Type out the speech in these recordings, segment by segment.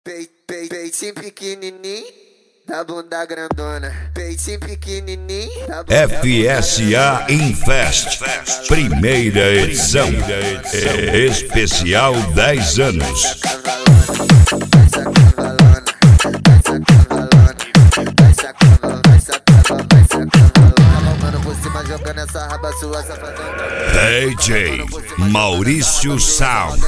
Peitinho pequenininho, da bunda grandona. Peitinho pequenininho, da bunda FSA Infest, primeira edição, especial 10 anos. DJ Maurício Sound.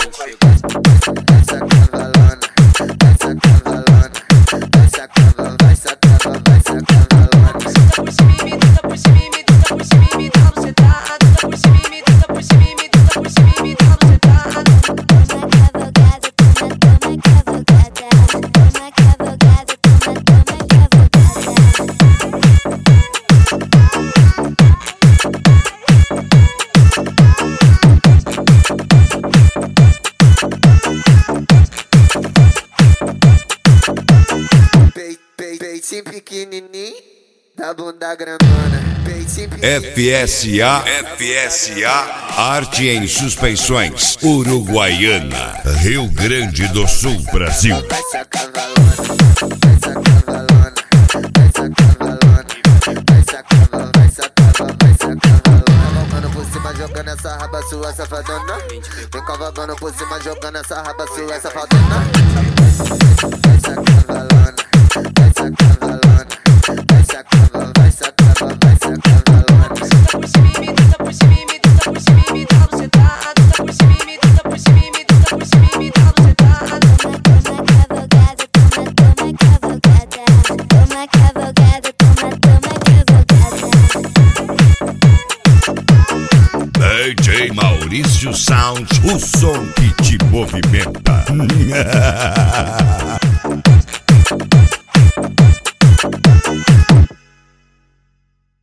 Peitinho pequenininho, da bunda grandona. FSA Arte em Suspensões, Uruguaiana, Rio Grande do Sul, Brasil. Vai se cavalona, vai se cavalona, vai se cavalona, vai se cavalona, vai se cavalona, vai se cavalona. Cavalgando por cima, jogando essa raba sua safadona. Vem cavalgando por cima, jogando essa raba sua safadona. Vai se cavalona, vai se cavalona, vai se cavalona, vai se cavalona, vai se cavalona. Tá por cima, me tá por cima, me tá por cima, me tá você tá. Tá por cima, me tá por cima, me tá por cima, me tá você tá. Toma cavalgada, toma cavalgada. DJ Maurício Sound, o som que te movimenta.